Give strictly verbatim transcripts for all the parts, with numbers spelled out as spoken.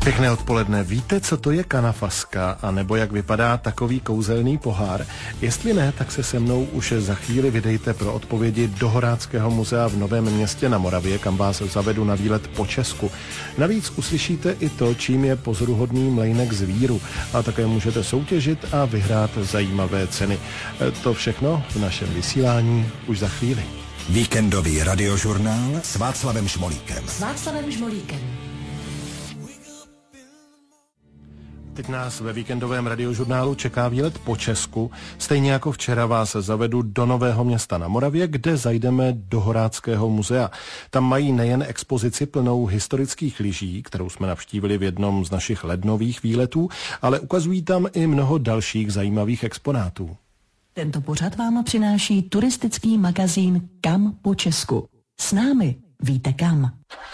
Pěkné odpoledne. Víte, co to je kanafaska, a nebo jak vypadá takový kouzelný pohár? Jestli ne, tak se se mnou už za chvíli vydejte pro odpovědi do Horáckého muzea v Novém Městě na Moravě, kam vás zavedu na výlet po Česku. Navíc uslyšíte i to, čím je pozoruhodný mlejnek zvíru, a také můžete soutěžit a vyhrát zajímavé ceny. To všechno v našem vysílání už za chvíli. Víkendový radiožurnál s Václavem Šmolíkem. S Václavem Šmolíkem. Teď nás ve víkendovém radiožurnálu čeká výlet po Česku. Stejně jako včera vás zavedu do Nového Města na Moravě, kde zajdeme do Horáckého muzea. Tam mají nejen expozici plnou historických lyží, kterou jsme navštívili v jednom z našich lednových výletů, ale ukazují tam i mnoho dalších zajímavých exponátů. Tento pořad vám přináší turistický magazín Kam po Česku. S námi víte kam.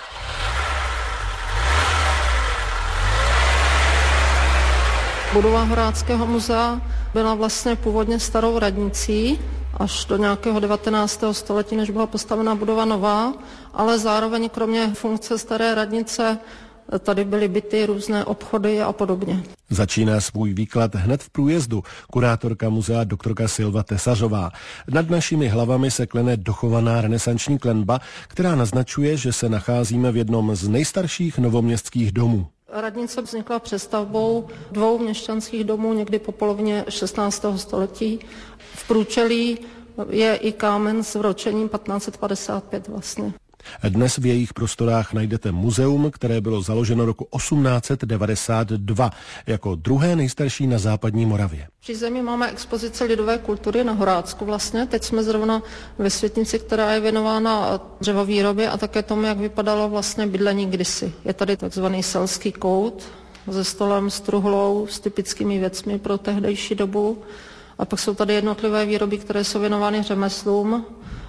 Budova Horáckého muzea byla vlastně původně starou radnicí až do nějakého devatenáctého století, než byla postavena budova nová, ale zároveň kromě funkce staré radnice tady byly byty, různé obchody a podobně. Začíná svůj výklad hned v průjezdu kurátorka muzea doktorka Silva Tesařová. Nad našimi hlavami se klene dochovaná renesanční klenba, která naznačuje, že se nacházíme v jednom z nejstarších novoměstských domů. Radnice vznikla přestavbou dvou měšťanských domů někdy po polovině šestnáctého století. V průčelí je i kámen s vročením patnáct set padesát pět vlastně. Dnes v jejich prostorách najdete muzeum, které bylo založeno roku osmnáct set devadesát dva jako druhé nejstarší na západní Moravě. Při zemi máme expozici lidové kultury na Horácku vlastně. Teď jsme zrovna ve světnici, která je věnována dřevovýrobě a také tomu, jak vypadalo vlastně bydlení kdysi. Je tady takzvaný selský kout se stolem, s truhlou, s typickými věcmi pro tehdejší dobu. A pak jsou tady jednotlivé výroby, které jsou věnovány řemeslům,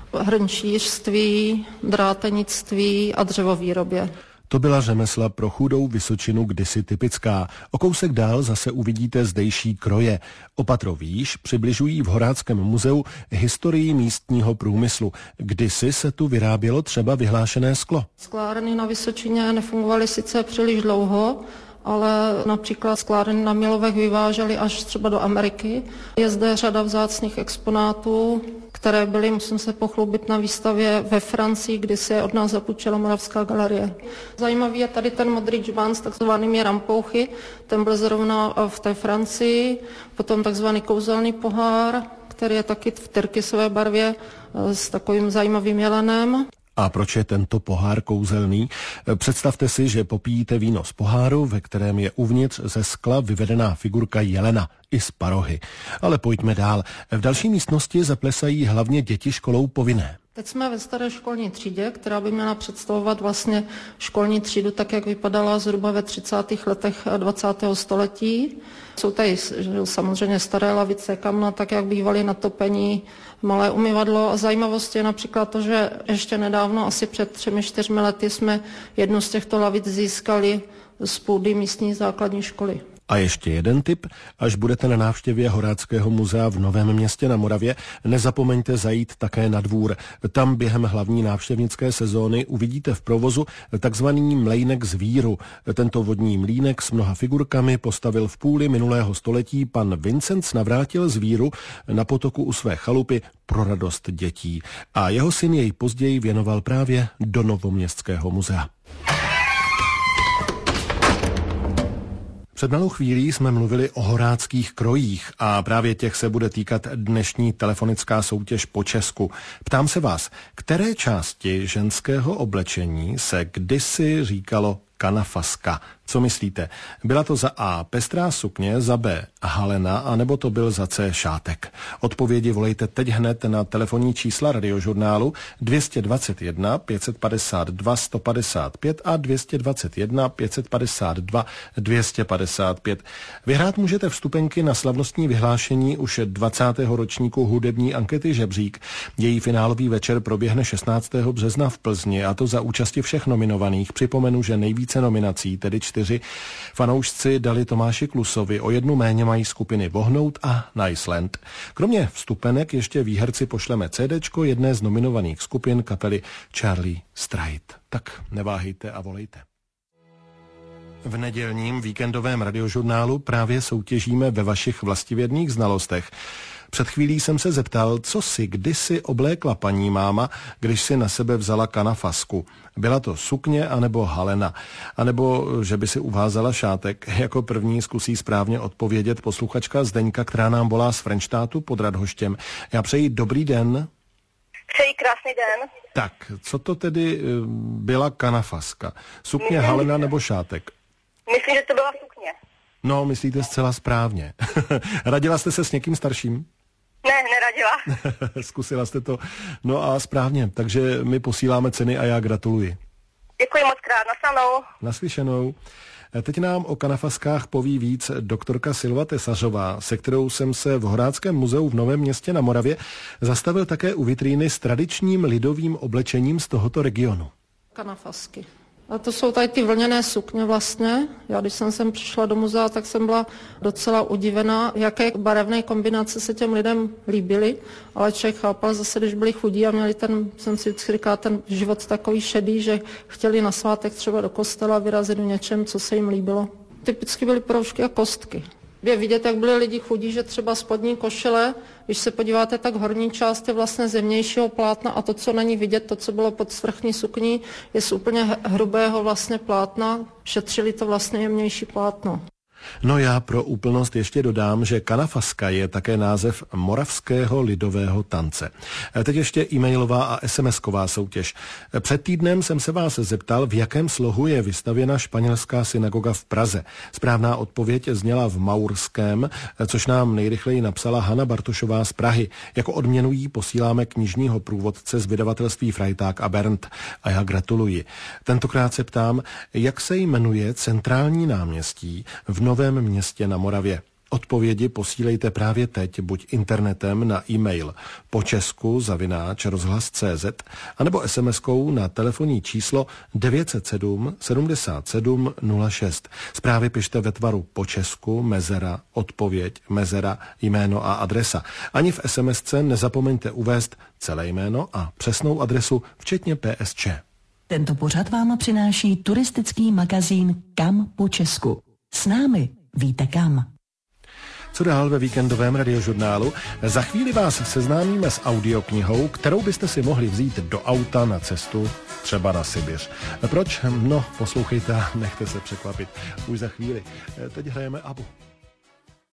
hrnčířství, drátenictví a dřevovýrobě. To byla řemesla pro chudou Vysočinu kdysi typická. O kousek dál zase uvidíte zdejší kroje. O patro výš přibližují v Horáckém muzeu historii místního průmyslu. Kdysi se tu vyrábělo třeba vyhlášené sklo. Sklárny na Vysočině nefungovaly sice příliš dlouho, ale například sklárny na Milovech vyvážely až třeba do Ameriky. Je zde řada vzácných exponátů, které byly, musím se pochlubit, na výstavě ve Francii, kdy se od nás zapůjčila Moravská galerie. Zajímavý je tady ten modrý džbán s takzvanými rampouchy, ten byl zrovna v té Francii, potom takzvaný kouzelný pohár, který je taky v tyrkysové barvě s takovým zajímavým jelenem. A proč je tento pohár kouzelný? Představte si, že popíjíte víno z poháru, ve kterém je uvnitř ze skla vyvedená figurka jelena i z parohy. Ale pojďme dál. V další místnosti zaplesají hlavně děti školou povinné. Teď jsme ve staré školní třídě, která by měla představovat vlastně školní třídu tak, jak vypadala zhruba ve třicátých letech dvacátého století. Jsou tady samozřejmě staré lavice, kamna, tak jak bývaly natopení, malé umyvadlo. A zajímavost je například to, že ještě nedávno, asi před třemi, čtyřmi lety, jsme jednu z těchto lavic získali z půdy místní základní školy. A ještě jeden tip, až budete na návštěvě Horáckého muzea v Novém Městě na Moravě, nezapomeňte zajít také na dvůr. Tam během hlavní návštěvnické sezóny uvidíte v provozu takzvaný mlejnek zvíru. Tento vodní mlýnek s mnoha figurkami postavil v půli minulého století pan Vincent Navrátil zvíru na potoku u své chalupy pro radost dětí. A jeho syn jej později věnoval právě do Novoměstského muzea. Před malou chvílí jsme mluvili o horáckých krojích a právě těch se bude týkat dnešní telefonická soutěž po Česku. Ptám se vás, které části ženského oblečení se kdysi říkalo kanafaska? Co myslíte? Byla to za A pestrá sukně, za B halena, anebo to byl za C šátek? Odpovědi volejte teď hned na telefonní čísla radiožurnálu dvě stě dvacet jedna pět set padesát dva sto padesát pět a dvě stě dvacet jedna pět set padesát dva dvě stě padesát pět. Vyhrát můžete vstupenky na slavnostní vyhlášení už dvacátého ročníku hudební ankety Žebřík. Její finálový večer proběhne šestnáctého března v Plzni, a to za účasti všech nominovaných. Připomenu, že nejvíce nominací, tedy čtyři, fanoušci dali Tomáši Klusovi, o jednu méně mají skupiny Vohnout a Niceland. Kromě vstupenek ještě výherci pošleme CDčko jedné z nominovaných skupin kapely Charlie Straight. Tak neváhejte a volejte. V nedělním víkendovém radiožurnálu právě soutěžíme ve vašich vlastivědných znalostech. Před chvílí jsem se zeptal, co si kdysi oblékla paní máma, když si na sebe vzala kanafasku. Byla to sukně anebo halena, anebo že by si uvázala šátek. Jako první zkusí správně odpovědět posluchačka Zdeňka, která nám volá z Frenštátu pod Radhoštěm. Já přeji dobrý den. Přeji krásný den. Tak, co to tedy byla kanafaska? Sukně, Myslím, halena nebo šátek? Myslím, že to byla sukně. No, myslíte zcela správně. Radila jste se s někým starším? Ne, neradila. Zkusila jste to. No a správně, takže my posíláme ceny a já gratuluji. Děkuji moc krát, naslyšenou. Naslyšenou. Teď nám o kanafaskách poví víc doktorka Silva Tesařová, se kterou jsem se v Horáckém muzeu v Novém Městě na Moravě zastavil také u vitríny s tradičním lidovým oblečením z tohoto regionu. Kanafasky. A to jsou tady ty vlněné sukně vlastně. Já když jsem sem přišla do muzea, tak jsem byla docela udivená, jaké barevné kombinace se těm lidem líbily, ale člověk chápal zase, když byli chudí a měli ten, jsem si vždycky říkala, ten život takový šedý, že chtěli na svátek třeba do kostela vyrazit do něčem, co se jim líbilo. Typicky byly proužky a kostky. Je vidět, jak byli lidi chudí, že třeba spodní košile, když se podíváte, tak horní část je vlastně zemnějšího plátna a to, co není vidět, to, co bylo pod svrchní sukní, je z úplně hrubého vlastně plátna. Šetřili to vlastně jemnější plátno. No já pro úplnost ještě dodám, že kanafaska je také název moravského lidového tance. Teď ještě e-mailová a SMSková soutěž. Před týdnem jsem se vás zeptal, v jakém slohu je vystavěna španělská synagoga v Praze. Správná odpověď zněla v maurském, což nám nejrychleji napsala Hana Bartošová z Prahy. Jako odměnu jí posíláme knižního průvodce z vydavatelství Frajták a Bernd. A já gratuluji. Tentokrát se ptám, jak se jmenuje centrální náměstí v Novém Městě na Moravě. Odpovědi posílejte právě teď, buď internetem na e-mail počesku zavináč rozhlas tečka cé zet anebo SMSkou na telefonní číslo devět set sedm sedmdesát sedm nula šest. Zprávy pište ve tvaru počesku, mezera, odpověď, mezera, jméno a adresa. Ani v SMSce nezapomeňte uvést celé jméno a přesnou adresu, včetně P S Č. Tento pořad vám přináší turistický magazín Kam po Česku. S námi víte kam. Co dál ve víkendovém radiožurnálu? Za chvíli vás seznámíme s audioknihou, kterou byste si mohli vzít do auta na cestu, třeba na Sibiř. Proč? No, poslouchejte a nechte se překvapit. Už za chvíli. Teď hrajeme Abu.